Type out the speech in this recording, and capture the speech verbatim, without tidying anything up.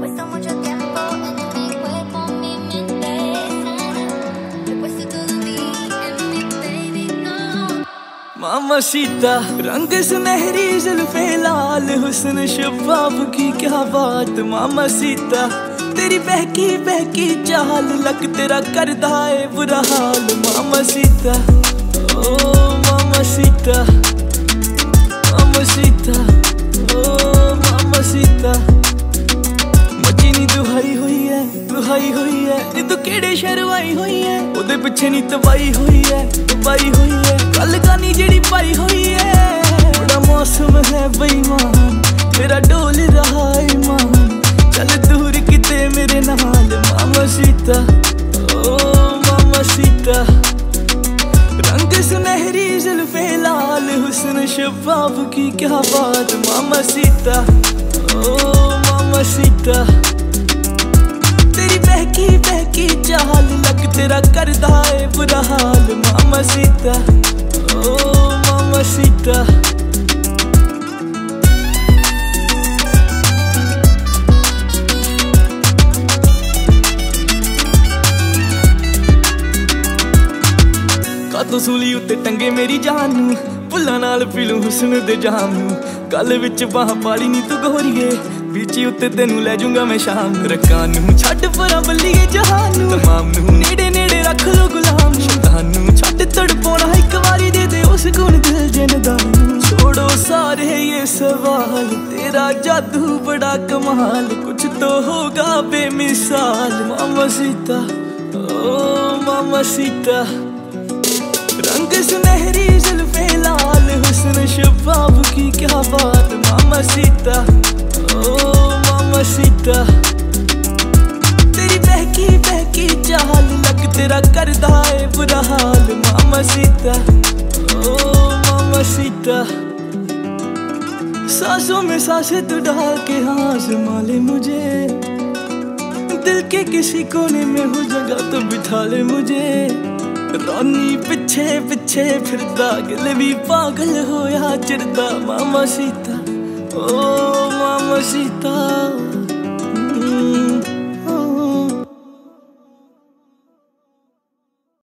puesto mucho tiempo en mi cuerpo, mi mente sana. He puesto todo mí en mi baby, no. मामासीता रंग सुनहरी जुल्फे लाल हुस्न शबाब की क्या बात। मामासीता तेरी बहकी बहकी चाल लक तेरा करदा है बुरा हाल। मामासीता ओ मामासीता मामासीता ओ मामासीता मची नी दुहाई हुई है दुहाई हुई है नी तू केड़े शहर आई हुई है ओदे पिछे नी तबाही हुई है तबाही हुई है गल गानी जेड़ी पाई हुई है। बड़ा मौसम है बेईमान तेरा डोल रहा ईमान चल दूर किते मेरे नाल। मामासीता ओ मामासीता रंग सुनहरी जुल्फे लाल हुस्न शबाब की क्या बात। मामासीता ओ मामासीता तेरी बहकी बहकी चाल लक तेरा करदा है बुरा हाल। मामासीता ओ मामासीता कातों सूली उत्ते टंगे मेरी जान नू भुल्लां नाल पीलू हुस्न दे जाम नू गल विच बाह पाली नी तू गोरीए बीची उत्ते तेनू लै जूंगा मैं शाम। रक्कां नू छड्ड परां बल्लीए जहान नू तमाम नू नेड़े नेड़े रख लो गुलाम। शैतान नू छड्ड तड़पाउणा इक वारी दे दे ओ सुकून दिल जनदान। छोड़ो सारे ये सवाल तेरा जादू बड़ा कमाल कुछ तो होगा बेमिसाल। मामासीता ओ मामासीता रंग सुनहरी जुल्फे लाल हुस्न शबाब की क्या बात। मामासीता ओ मामासीता तेरी बहकी बहकी चाल लक तेरा करदा है बुरा हाल। मामासीता ओ मामासीता सांसों में सांसें तू डाल के हाँ संभाले मुझे दिल के किसी कोने में हो जगह तो बिठा ले मुझे। रानी पिछे पिछे फिरदा दिल भी पागल होया चिरदा। मामासीता ओ मामासीता।